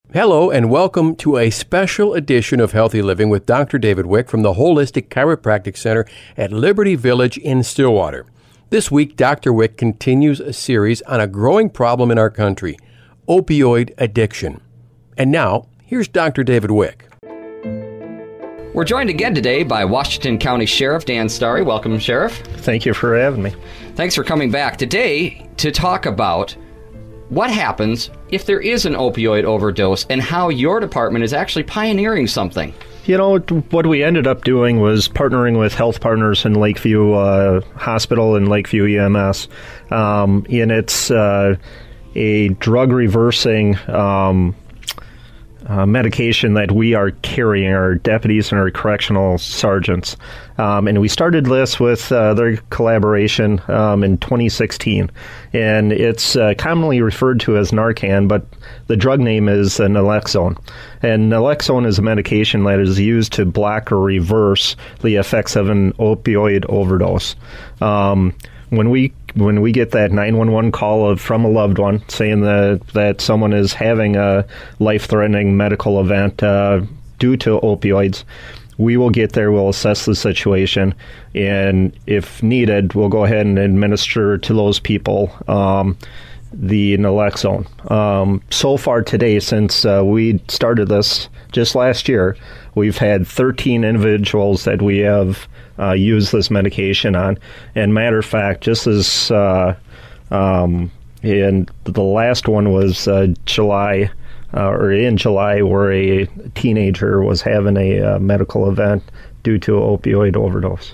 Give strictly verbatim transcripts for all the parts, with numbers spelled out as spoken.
Hello and welcome to a special edition of Healthy Living with Doctor David Wick from the Holistic Chiropractic Center at Liberty Village in Stillwater. This week, Doctor Wick continues a series on a growing problem in our country, opioid addiction. And now, here's Doctor David Wick. We're joined again today by Washington County Sheriff Dan Starry. Welcome, Sheriff. Thank you for having me. Thanks for coming back today to talk about what happens if there is an opioid overdose and how your department is actually pioneering something. You know, what we ended up doing was partnering with Health Partners in Lakeview uh, Hospital and Lakeview E M S. Um, and it's uh, a drug reversing um, uh, medication that we are carrying, our deputies and our correctional sergeants. Um, and we started this with uh, their collaboration um, in twenty sixteen. And it's uh, commonly referred to as Narcan, but the drug name is uh, naloxone. And naloxone is a medication that is used to block or reverse the effects of an opioid overdose. Um, when we when we get that nine one one call of, from a loved one saying that, that someone is having a life-threatening medical event uh, due to opioids, we will get there, we'll assess the situation, and if needed, we'll go ahead and administer to those people um, the naloxone. Um, so far today, since uh, we started this just last year, we've had thirteen individuals that we have uh, used this medication on. And matter of fact, just as uh, um, and the last one was uh, July, uh, or in July, where a teenager was having a uh, medical event due to an opioid overdose.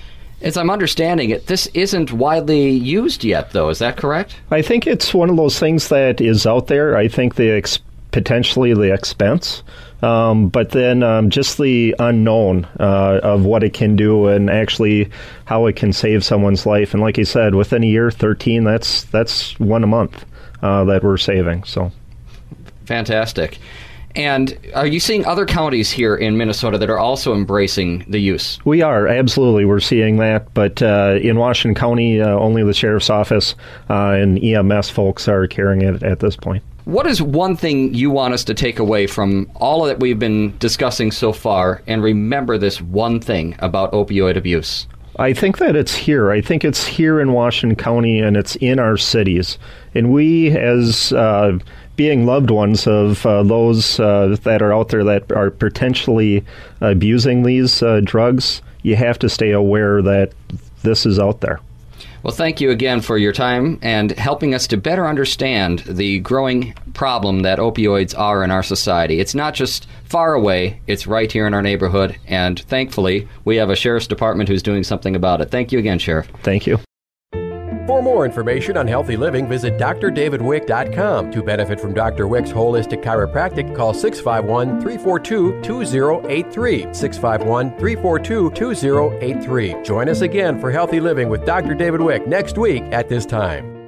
As I'm understanding it, this isn't widely used yet, though. Is that correct? I think it's one of those things that is out there. I think the ex- potentially the expense, um, but then um, just the unknown uh, of what it can do and actually how it can save someone's life. And like you said, within a year, thirteen, that's that's one a month uh, that we're saving. So, fantastic. And are you seeing other counties here in Minnesota that are also embracing the use? We are, absolutely. We're seeing that. But uh, in Washington County, uh, only the Sheriff's Office uh, and E M S folks are carrying it at this point. What is one thing you want us to take away from all that we've been discussing so far and remember this one thing about opioid abuse? I think that it's here. I think it's here in Washington County, and it's in our cities. And we, as uh, being loved ones of uh, those uh, that are out there that are potentially abusing these uh, drugs, you have to stay aware that this is out there. Well, thank you again for your time and helping us to better understand the growing problem that opioids are in our society. It's not just far away, it's right here in our neighborhood, and thankfully, we have a sheriff's department who's doing something about it. Thank you again, Sheriff. Thank you. For more information on healthy living, visit d r david wick dot com. To benefit from Doctor Wick's holistic chiropractic, call six five one, three four two, two zero eight three, six five one, three four two, two zero eight three. Join us again for Healthy Living with Doctor David Wick next week at this time.